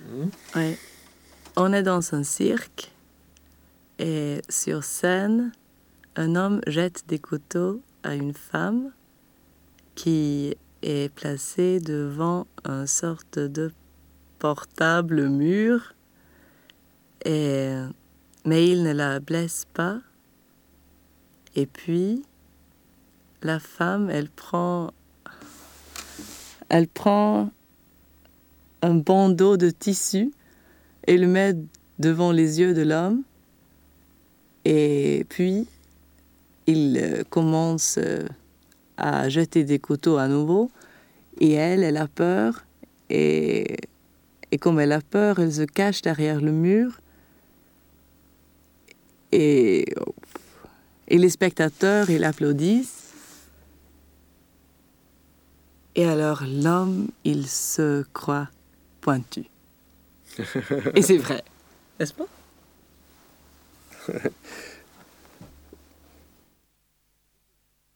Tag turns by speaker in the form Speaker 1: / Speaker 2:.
Speaker 1: Oui. On est dans un cirque et sur scène, un homme jette des couteaux à une femme qui est placée devant une sorte de portable mur, mais il ne la blesse pas. Et puis, la femme, elle prend un bandeau de tissu et le met devant les yeux de l'homme. Et puis, il commence à jeter des couteaux à nouveau. Et elle a peur. Et comme elle a peur, elle se cache derrière le mur. Et les spectateurs, ils applaudissent. Et alors, l'homme, il se croit pointu. Et c'est vrai, n'est-ce pas?